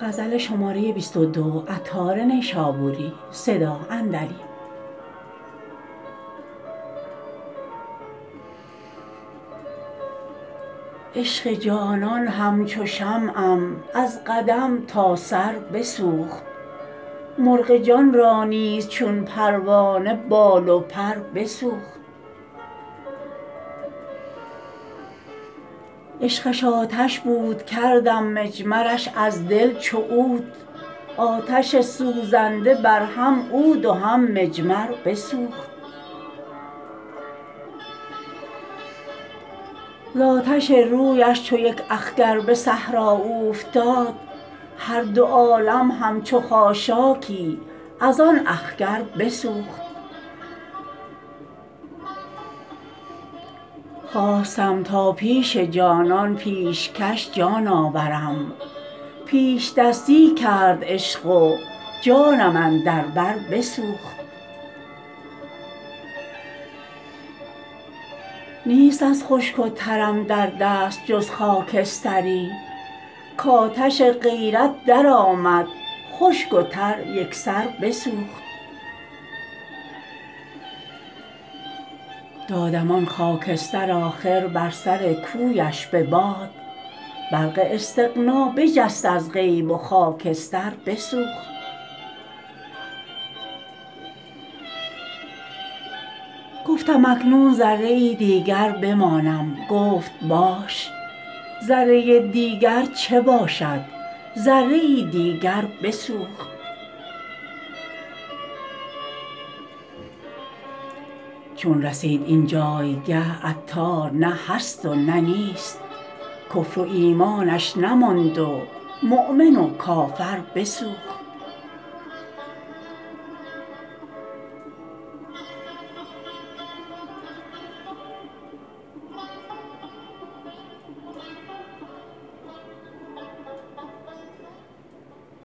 عشق جانان همچو شمعم از قدم تا سر بسوخت مرغ جان را نیز چون پروانه بال و پر بسوخت عشقش آتش بود کردم مجمرش از دل چو عود آتش سوزنده بر هم عود و هم مجمر بسوخت ز آتش رویش چو یک اخگر به صحرا اوفتاد هر دو عالم همچو خاشاکی از آن اخگر بسوخت خواستم تا پیش جانان پیشکش جان آورم پیشدستی کرد عشق و جانم اندر بر بسوخت نیست از خشک و ترم در دست جز خاکستری کآتش غیرت درآمد خشک و تر یکسر بسوخت دادم آن خاکستر آخر بر سر کویش به باد برق استغنا بجست از غیب و خاکستر بسوخت گفتم اکنون ذره ای دیگر بمانم گفت باش ذره دیگر چه باشد ذره ای دیگر بسوخت چون رسید این جایگه عطار نه هست و نه نیست کفر و ایمانش نماند و مؤمن و کافر بسوخت